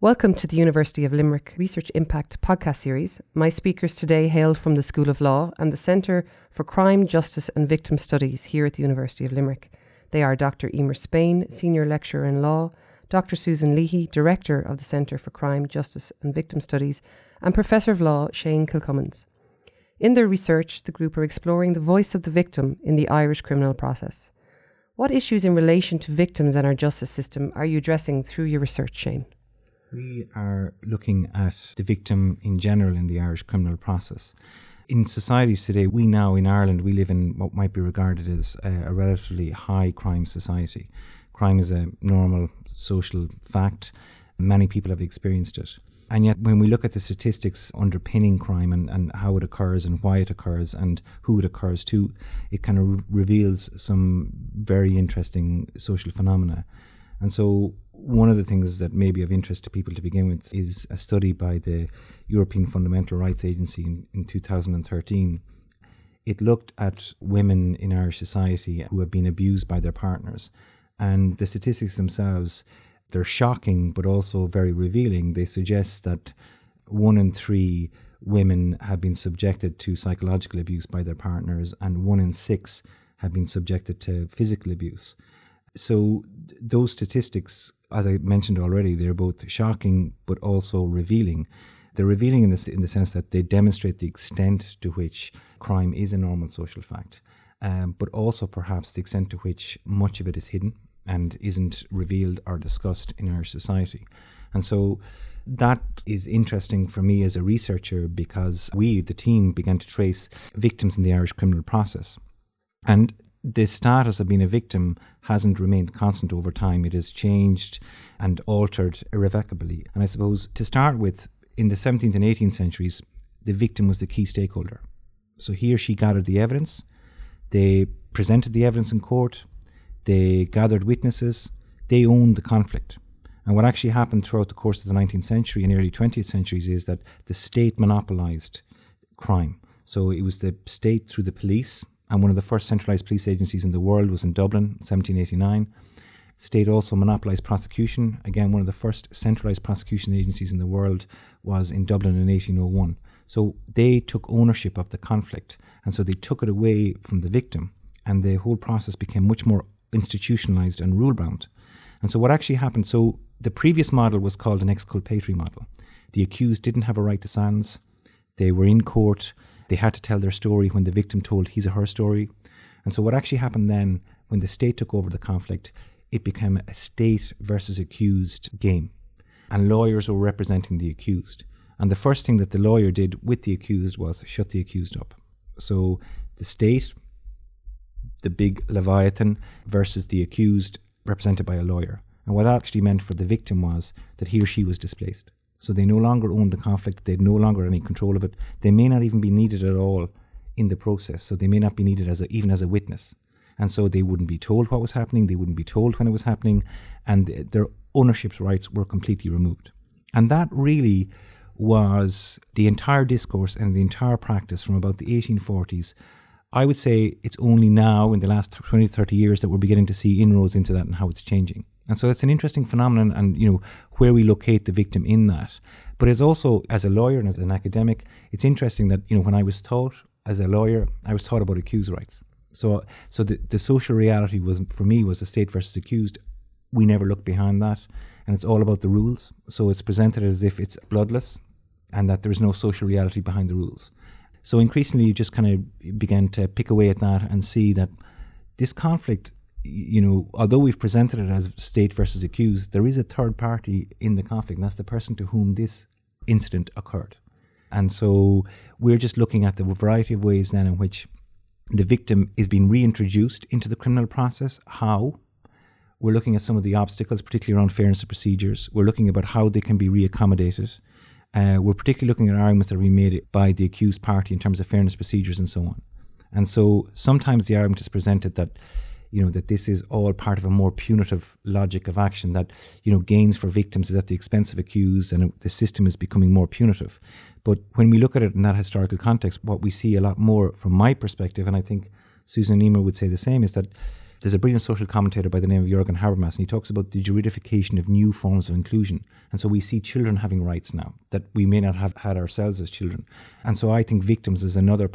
Welcome to the University of Limerick Research Impact podcast series. My speakers today hail from the School of Law and the Centre for Crime, Justice and Victim Studies here at the University of Limerick. They are Dr. Emer Spain, Senior Lecturer in Law, Dr. Susan Leahy, Director of the Centre for Crime, Justice and Victim Studies, and Professor of Law Shane Kilcummins. In their research, the group are exploring the voice of the victim in the Irish criminal process. What issues in relation to victims and our justice system are you addressing through your research, Shane? We are looking at the victim in general in the Irish criminal process. In societies today, we now in Ireland, we live in what might be regarded as a relatively high crime society. Crime is a normal social fact. Many people have experienced it. And yet when we look at the statistics underpinning crime and how it occurs and why it occurs and who it occurs to, it kind of reveals some very interesting social phenomena. And so one of the things that may be of interest to people to begin with is a study by the European Fundamental Rights Agency in 2013. It looked at women in Irish society who have been abused by their partners. And the statistics themselves, they're shocking, but also very revealing. They suggest that 1 in 3 women have been subjected to psychological abuse by their partners, and 1 in 6 have been subjected to physical abuse. So those statistics, as I mentioned already, they're both shocking but also revealing. They're revealing in the sense that they demonstrate the extent to which crime is a normal social fact, but also perhaps the extent to which much of it is hidden and isn't revealed or discussed in our society. And so that is interesting for me as a researcher because we, the team, began to trace victims in the Irish criminal process. And the status of being a victim hasn't remained constant over time. It has changed and altered irrevocably. And I suppose to start with, in the 17th and 18th centuries, the victim was the key stakeholder. So he or she gathered the evidence, they presented the evidence in court, they gathered witnesses, they owned the conflict. And what actually happened throughout the course of the 19th century and early 20th centuries is that the state monopolised crime. So it was the state through the police, and one of the first centralised police agencies in the world was in Dublin, 1789. State also monopolised prosecution. Again, one of the first centralised prosecution agencies in the world was in Dublin in 1801. So they took ownership of the conflict, and so they took it away from the victim, and the whole process became much more institutionalised and rule-bound. And so what actually happened, so the previous model was called an exculpatory model. The accused didn't have a right to silence. They were in court. They had to tell their story when the victim told his or her story. And so what actually happened then, when the state took over the conflict, it became a state versus accused game. And lawyers were representing the accused. And the first thing that the lawyer did with the accused was shut the accused up. So the state, the big Leviathan, versus the accused represented by a lawyer. And what that actually meant for the victim was that he or she was displaced. So they no longer owned the conflict, they had no longer any control of it. They may not even be needed at all in the process, so they may not be needed even as a witness. And so they wouldn't be told what was happening, they wouldn't be told when it was happening, and their ownership rights were completely removed. And that really was the entire discourse and the entire practice from about the 1840s. I would say it's only now in the last 20, 30 years that we're beginning to see inroads into that and how it's changing. And so it's an interesting phenomenon and, where we locate the victim in that. But it's also, as a lawyer and as an academic, it's interesting that, when I was taught as a lawyer, I was taught about accused rights. So the social reality was, for me, was the state versus accused. We never looked behind that. And it's all about the rules. So it's presented as if it's bloodless and that there's no social reality behind the rules. So increasingly, you just kind of began to pick away at that and see that this conflict, although we've presented it as state versus accused, there is a third party in the conflict, and that's the person to whom this incident occurred. And so we're just looking at the variety of ways then in which the victim is being reintroduced into the criminal process. How? We're looking at some of the obstacles, particularly around fairness of procedures. We're looking about how they can be reaccommodated. We're particularly looking at arguments that are being made by the accused party in terms of fairness procedures and so on. And so sometimes the argument is presented that, that this is all part of a more punitive logic of action, that, gains for victims is at the expense of accused and the system is becoming more punitive. But when we look at it in that historical context, what we see a lot more from my perspective, and I think Susan and Emer would say the same, is that there's a brilliant social commentator by the name of Jürgen Habermas, and he talks about the juridification of new forms of inclusion. And so we see children having rights now that we may not have had ourselves as children. And so I think victims is another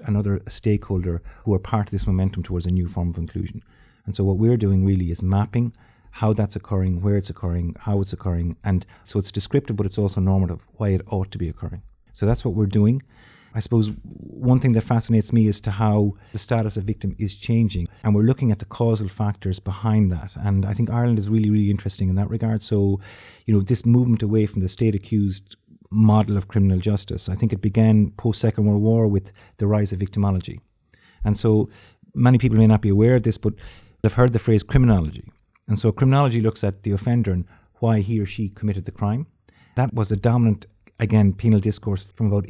stakeholder who are part of this momentum towards a new form of inclusion. And so what we're doing really is mapping how that's occurring, where it's occurring, how it's occurring. And so it's descriptive, but it's also normative, why it ought to be occurring. So that's what we're doing. I suppose one thing that fascinates me as to how the status of victim is changing, and we're looking at the causal factors behind that. And I think Ireland is really, really interesting in that regard. So, this movement away from the state accused model of criminal justice, I think it began post-Second World War with the rise of victimology. And so many people may not be aware of this, but they've heard the phrase criminology. And so criminology looks at the offender and why he or she committed the crime. That was a dominant, again, penal discourse from about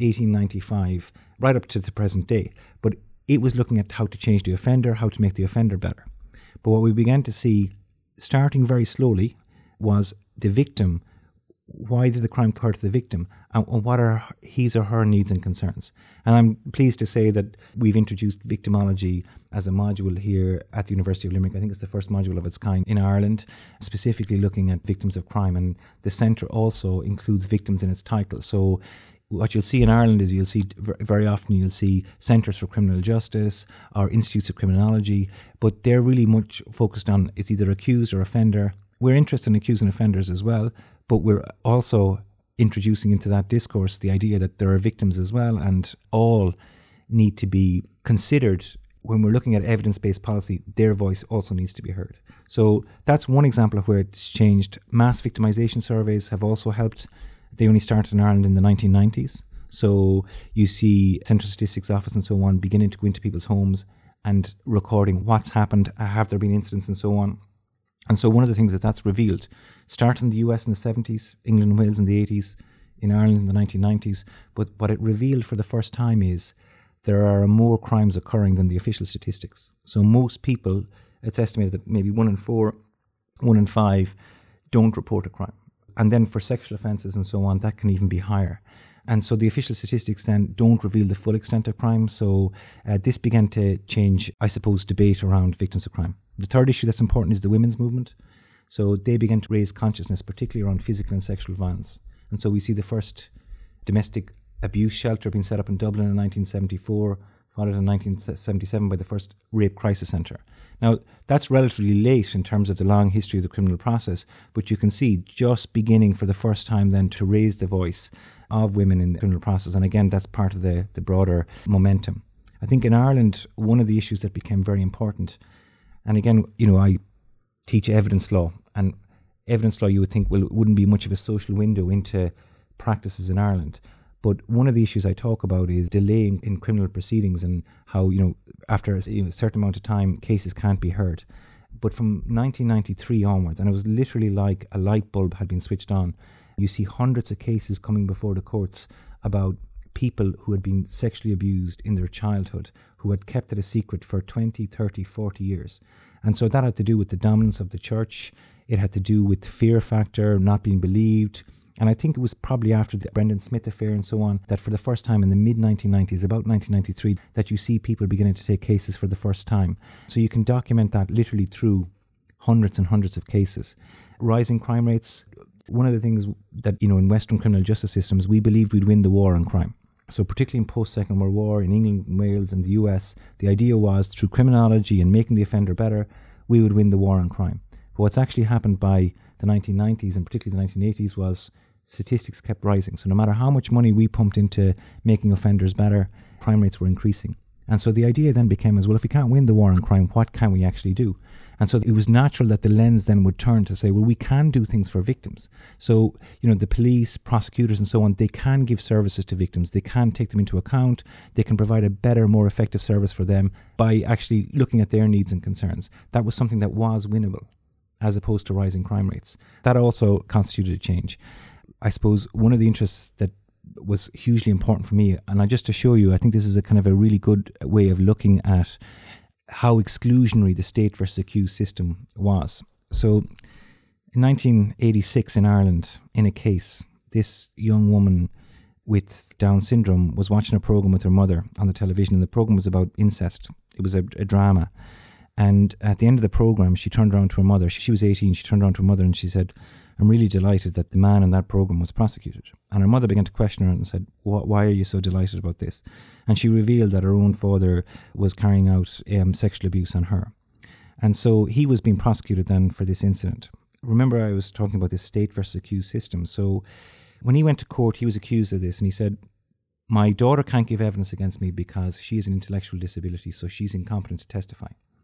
1895 right up to the present day. But it was looking at how to change the offender, how to make the offender better. But what we began to see, starting very slowly, was the victim. Why did the crime occur to the victim? And what are his or her needs and concerns? And I'm pleased to say that we've introduced victimology as a module here at the University of Limerick. I think it's the first module of its kind in Ireland, specifically looking at victims of crime. And the centre also includes victims in its title. So what you'll see in Ireland is very often you'll see centres for criminal justice or institutes of criminology, but they're really much focused on it's either accused or offender. We're interested in accused and offenders as well, but we're also introducing into that discourse the idea that there are victims as well, and all need to be considered. When we're looking at evidence-based policy, their voice also needs to be heard. So that's one example of where it's changed. Mass victimization surveys have also helped. They only started in Ireland in the 1990s. So you see Central Statistics Office and so on beginning to go into people's homes and recording what's happened, have there been incidents and so on. And so one of the things that's revealed, started in the US in the 70s, England and Wales in the 80s, in Ireland in the 1990s, but what it revealed for the first time is there are more crimes occurring than the official statistics. So most people, it's estimated that maybe 1 in 4, 1 in 5 don't report a crime. And then for sexual offences and so on, that can even be higher. And so the official statistics then don't reveal the full extent of crime. So this began to change, I suppose, debate around victims of crime. The third issue that's important is the women's movement. So they began to raise consciousness, particularly around physical and sexual violence. And so we see the first domestic abuse shelter being set up in Dublin in 1974, followed in 1977 by the first rape crisis centre. Now, that's relatively late in terms of the long history of the criminal process, but you can see just beginning for the first time then to raise the voice of women in the criminal process. And again, that's part of the broader momentum. I think in Ireland, one of the issues that became very important, and again, I teach evidence law, and evidence law you would think, well, it wouldn't be much of a social window into practices in Ireland. But one of the issues I talk about is delaying in criminal proceedings and how, after a certain amount of time, cases can't be heard. But from 1993 onwards, and it was literally like a light bulb had been switched on, you see hundreds of cases coming before the courts about people who had been sexually abused in their childhood, who had kept it a secret for 20, 30, 40 years. And so that had to do with the dominance of the church. It had to do with fear factor, not being believed. And I think it was probably after the Brendan Smith affair and so on that for the first time in the mid-1990s, about 1993, that you see people beginning to take cases for the first time. So you can document that literally through hundreds and hundreds of cases. Rising crime rates. One of the things that, in Western criminal justice systems, we believed we'd win the war on crime. So particularly in post-Second World War, in England, Wales and the US, the idea was through criminology and making the offender better, we would win the war on crime. But what's actually happened by the 1990s and particularly the 1980s was statistics kept rising. So no matter how much money we pumped into making offenders better, crime rates were increasing. And so the idea then became well, if we can't win the war on crime, what can we actually do? And so it was natural that the lens then would turn to say, well, we can do things for victims. So, the police, prosecutors and so on, they can give services to victims. They can take them into account. They can provide a better, more effective service for them by actually looking at their needs and concerns. That was something that was winnable as opposed to rising crime rates. That also constituted a change. I suppose one of the interests that was hugely important for me, and just to show you, I think this is a kind of a really good way of looking at how exclusionary the state versus accused system was. So in 1986 in Ireland, in a case, this young woman with Down syndrome was watching a program with her mother on the television, and the program was about incest. It was a drama. And at the end of the program, she turned around to her mother. She was 18. She turned around to her mother and she said, "I'm really delighted that the man in that program was prosecuted." And her mother began to question her and said, "Why are you so delighted about this?" And she revealed that her own father was carrying out sexual abuse on her. And so he was being prosecuted then for this incident. Remember, I was talking about this state versus accused system. So when he went to court, he was accused of this and he said, "My daughter can't give evidence against me because she has an intellectual disability, so she's incompetent to testify.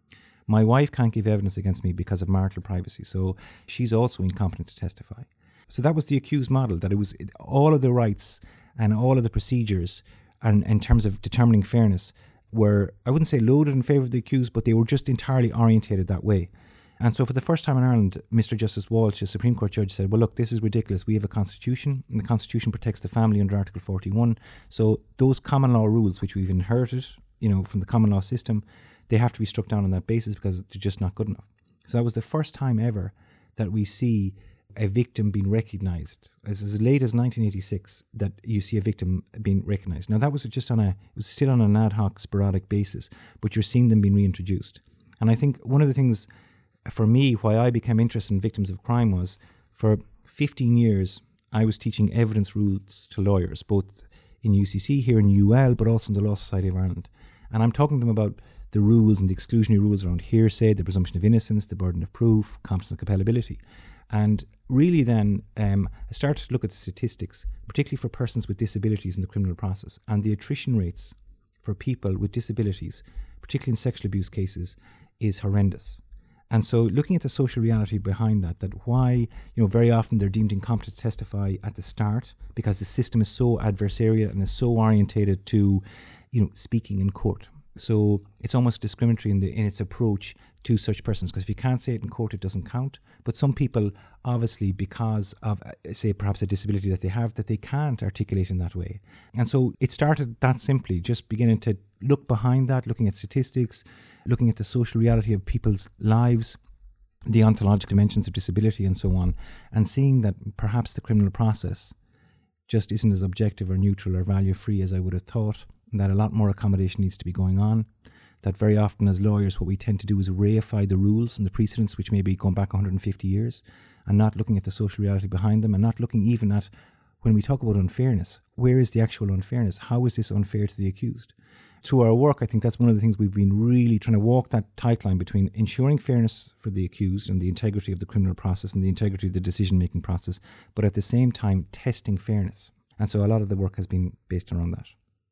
My wife can't give evidence against me because of marital privacy, so she's also incompetent to testify." So that was the accused model, that it was all of the rights and all of the procedures and in terms of determining fairness were, I wouldn't say loaded in favour of the accused, but they were just entirely orientated that way. And so for the first time in Ireland, Mr. Justice Walsh, a Supreme Court judge, said, "Well, look, this is ridiculous. We have a constitution, and the constitution protects the family under Article 41. So those common law rules, which we've inherited, from the common law system, they have to be struck down on that basis because they're just not good enough." So that was the first time ever that we see a victim being recognised. As late as 1986, that you see a victim being recognised. Now that was it was still on an ad hoc, sporadic basis, but you're seeing them being reintroduced. And I think one of the things for me, why I became interested in victims of crime was, for 15 years, I was teaching evidence rules to lawyers, both in UCC here in UL, but also in the Law Society of Ireland. And I'm talking to them about the rules and the exclusionary rules around hearsay, the presumption of innocence, the burden of proof, competence and compellability. And really then, I started to look at the statistics, particularly for persons with disabilities in the criminal process. And the attrition rates for people with disabilities, particularly in sexual abuse cases, is horrendous. And so looking at the social reality behind that why, very often they're deemed incompetent to testify at the start because the system is so adversarial and is so orientated to, speaking in court. So it's almost discriminatory in its approach to such persons, because if you can't say it in court, it doesn't count. But some people, obviously, because of, say, perhaps a disability that they have, that they can't articulate in that way. And so it started that simply, just beginning to look behind that, looking at statistics, looking at the social reality of people's lives, the ontological dimensions of disability and so on, and seeing that perhaps the criminal process just isn't as objective or neutral or value-free as I would have thought, and that a lot more accommodation needs to be going on. That very often as lawyers, what we tend to do is reify the rules and the precedents, which may be going back 150 years, and not looking at the social reality behind them, and not looking even at, when we talk about unfairness, where is the actual unfairness? How is this unfair to the accused? Through our work, I think that's one of the things we've been really trying to walk that tight line between ensuring fairness for the accused and the integrity of the criminal process and the integrity of the decision-making process, but at the same time testing fairness. And so a lot of the work has been based around that.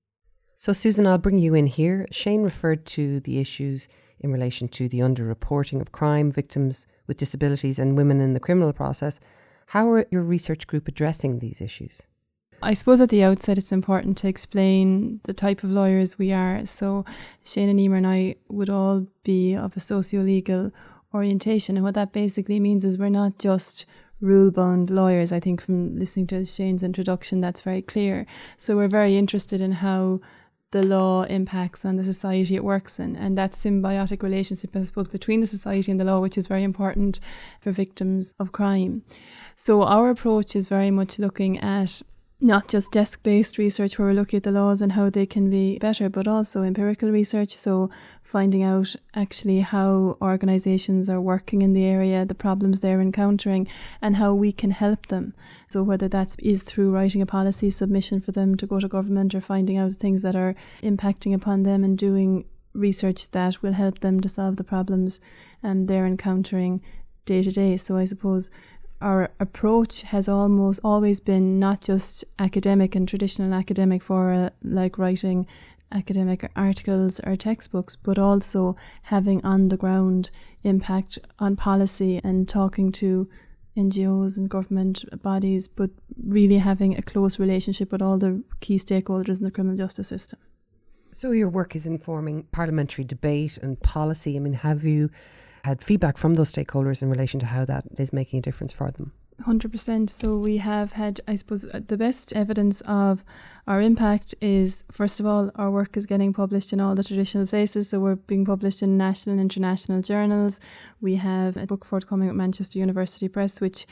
So Susan, I'll bring you in here. Shane referred to the issues in relation to the underreporting of crime, victims with disabilities and women in the criminal process. How are your research group addressing these issues? I suppose at the outset it's important to explain the type of lawyers we are. So Shane and Emer and I would all be of a socio-legal orientation, and what that basically means is we're not just rule-bound lawyers. I think from listening to Shane's introduction that's very clear. So we're very interested in how the law impacts on the society it works in, and that symbiotic relationship, I suppose, between the society and the law, which is very important for victims of crime. So our approach is very much looking at not just desk-based research where we're looking at the laws and how they can be better, but also empirical research, so finding out actually how organisations are working in the area, the problems they're encountering, and how we can help them. So whether that is through writing a policy submission for them to go to government, or finding out things that are impacting upon them and doing research that will help them to solve the problems they're encountering day to day. So I suppose our approach has almost always been not just academic and traditional academic for like writing academic articles or textbooks, but also having on the ground impact on policy and talking to NGOs and government bodies, but really having a close relationship with all the key stakeholders in the criminal justice system. So your work is informing parliamentary debate and policy. I mean, have you had feedback from those stakeholders in relation to how that is making a difference for them? 100%. So we have had, I suppose, the best evidence of our impact is, first of all, our work is getting published in all the traditional places. So we're being published in national and international journals. We have a book forthcoming at Manchester University Press, which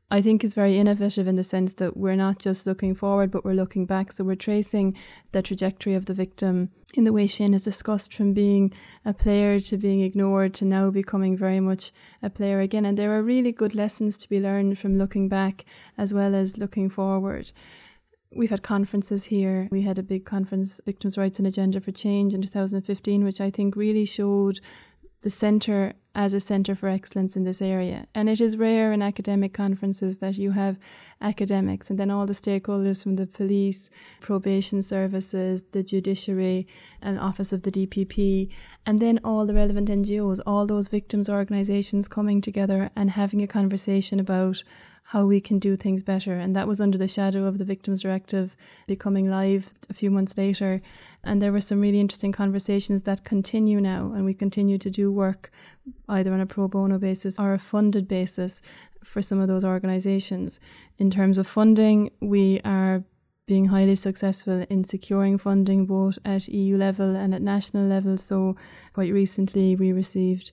I think is very innovative in the sense that we're not just looking forward, but we're looking back. So we're tracing the trajectory of the victim in the way Shane has discussed, from being a player to being ignored to now becoming very much a player again. And there are really good lessons to be learned from looking back as well as looking forward. We've had conferences here. We had a big conference, Victims' Rights and Agenda for Change in 2015, which I think really showed the centre as a centre for excellence in this area. And it is rare in academic conferences that you have academics and then all the stakeholders from the police, probation services, the judiciary and office of the DPP, and then all the relevant NGOs, all those victims' organisations coming together and having a conversation about how we can do things better. And that was under the shadow of the Victims Directive becoming live a few months later. And there were some really interesting conversations that continue now, and we continue to do work either on a pro bono basis or a funded basis for some of those organisations. In terms of funding, we are being highly successful in securing funding both at EU level and at national level. So quite recently we received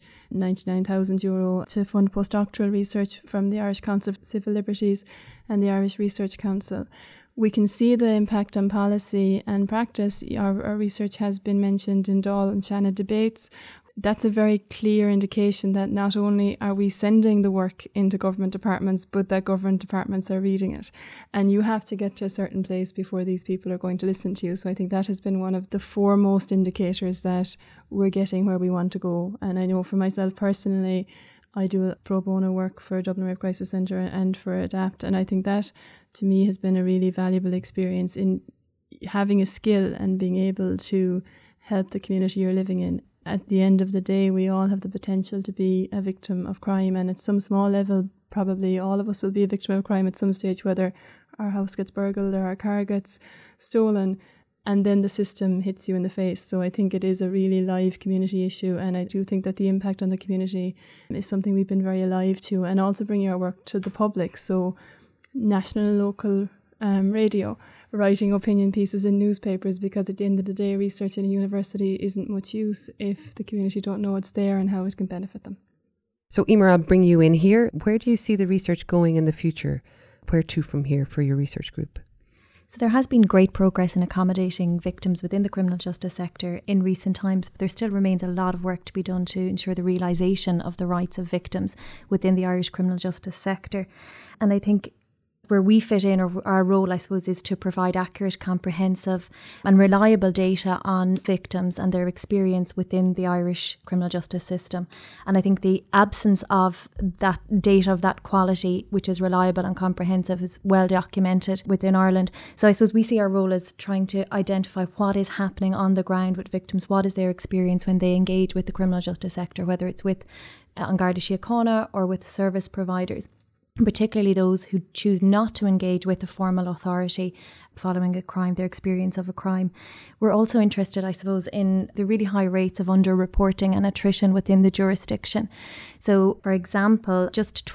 €99,000 to fund postdoctoral research from the Irish Council of Civil Liberties and the Irish Research Council. We can see the impact on policy and practice. Our research has been mentioned in Dáil and Shanna debates. That's a very clear indication that not only are we sending the work into government departments, but that government departments are reading it. And you have to get to a certain place before these people are going to listen to you. So I think that has been one of the foremost indicators that we're getting where we want to go. And I know for myself personally, I do pro bono work for Dublin Rape Crisis Centre and for ADAPT. And I think that to me has been a really valuable experience in having a skill and being able to help the community you're living in. At the end of the day, we all have the potential to be a victim of crime, and at some small level, probably all of us will be a victim of crime at some stage, whether our house gets burgled or our car gets stolen, and then the system hits you in the face. So I think it is a really live community issue, and I do think that the impact on the community is something we've been very alive to, and also bringing our work to the public. So national and local radio, writing opinion pieces in newspapers, because at the end of the day, research in a university isn't much use if the community don't know it's there and how it can benefit them. So Emer, I'll bring you in here. Where do you see the research going in the future? Where to from here for your research group? So there has been great progress in accommodating victims within the criminal justice sector in recent times, but there still remains a lot of work to be done to ensure the realisation of the rights of victims within the Irish criminal justice sector. And I think where we fit in, or our role, I suppose, is to provide accurate, comprehensive and reliable data on victims and their experience within the Irish criminal justice system. And I think the absence of that data of that quality, which is reliable and comprehensive, is well documented within Ireland. So I suppose we see our role as trying to identify what is happening on the ground with victims, what is their experience when they engage with the criminal justice sector, whether it's with An Garda Síochána or with service providers, particularly those who choose not to engage with a formal authority following a crime, their experience of a crime. We're also interested, I suppose, in the really high rates of underreporting and attrition within the jurisdiction. So, for example, just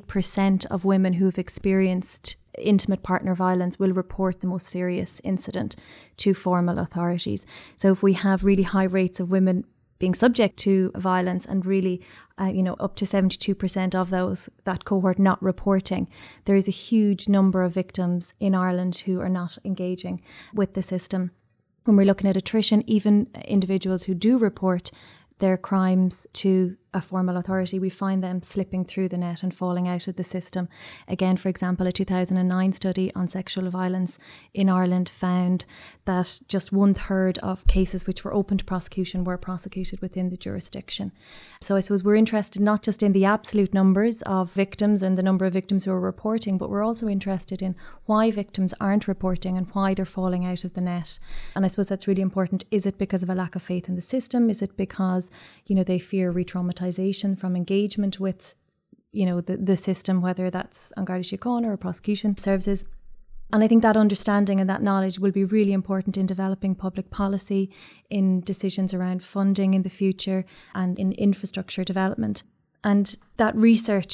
28% of women who have experienced intimate partner violence will report the most serious incident to formal authorities. So if we have really high rates of women being subject to violence and really, up to 72% of those, that cohort not reporting, there is a huge number of victims in Ireland who are not engaging with the system. When we're looking at attrition, even individuals who do report their crimes to a formal authority, we find them slipping through the net and falling out of the system. Again, for example, a 2009 study on sexual violence in Ireland found that just 1/3 of cases which were open to prosecution were prosecuted within the jurisdiction. So I suppose we're interested not just in the absolute numbers of victims and the number of victims who are reporting, but we're also interested in why victims aren't reporting and why they're falling out of the net. And I suppose that's really important. Is it because of a lack of faith in the system? Is it because, they fear re-traumatization from engagement with, the system, whether that's An Garda Síochána or prosecution services? And I think that understanding and that knowledge will be really important in developing public policy, in decisions around funding in the future and in infrastructure development. And that research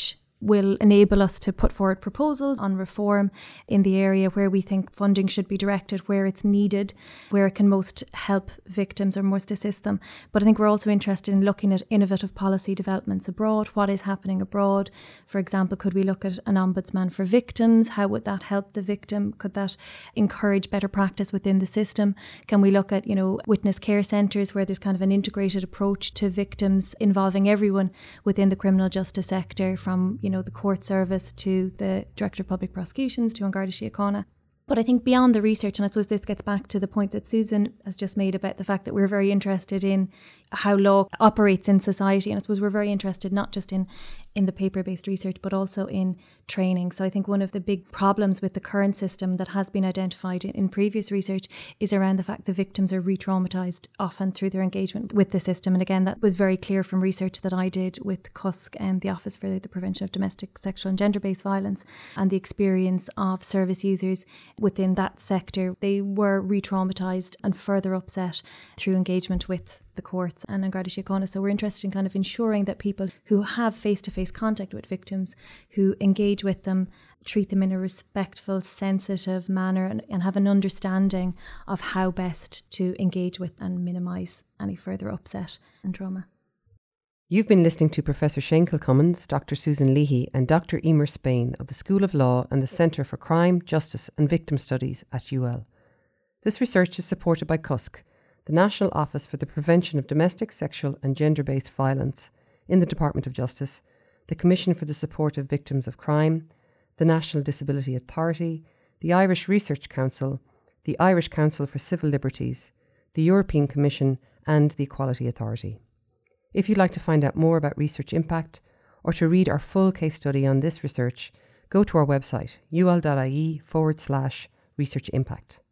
will enable us to put forward proposals on reform in the area where we think funding should be directed, where it's needed, where it can most help victims or most assist them. But I think we're also interested in looking at innovative policy developments abroad. What is happening abroad? For example, could we look at an ombudsman for victims? How would that help the victim? Could that encourage better practice within the system? Can we look at, witness care centres where there's kind of an integrated approach to victims involving everyone within the criminal justice sector, from, the court service to the Director of Public Prosecutions to An Garda Síochána. But I think beyond the research, and I suppose this gets back to the point that Susan has just made about the fact that we're very interested in how law operates in society. And I suppose we're very interested not just in the paper-based research, but also in training. So I think one of the big problems with the current system that has been identified in previous research is around the fact that victims are re-traumatised often through their engagement with the system. And again, that was very clear from research that I did with CUSC and the Office for the Prevention of Domestic, Sexual and Gender-Based Violence, and the experience of service users within that sector. They were re-traumatised and further upset through engagement with the courts and An Garda Síochána. So we're interested in kind of ensuring that people who have face-to-face contact with victims, who engage with them, treat them in a respectful, sensitive manner, and have an understanding of how best to engage with and minimise any further upset and trauma. You've been listening to Professor Shane Kilcummins, Dr. Susan Leahy and Dr. Emer Spain of the School of Law and the Centre for Crime, Justice and Victim Studies at UL. This research is supported by CUSC, the National Office for the Prevention of Domestic, Sexual and Gender-Based Violence in the Department of Justice, the Commission for the Support of Victims of Crime, the National Disability Authority, the Irish Research Council, the Irish Council for Civil Liberties, the European Commission and the Equality Authority. If you'd like to find out more about research impact or to read our full case study on this research, go to our website ul.ie/research impact.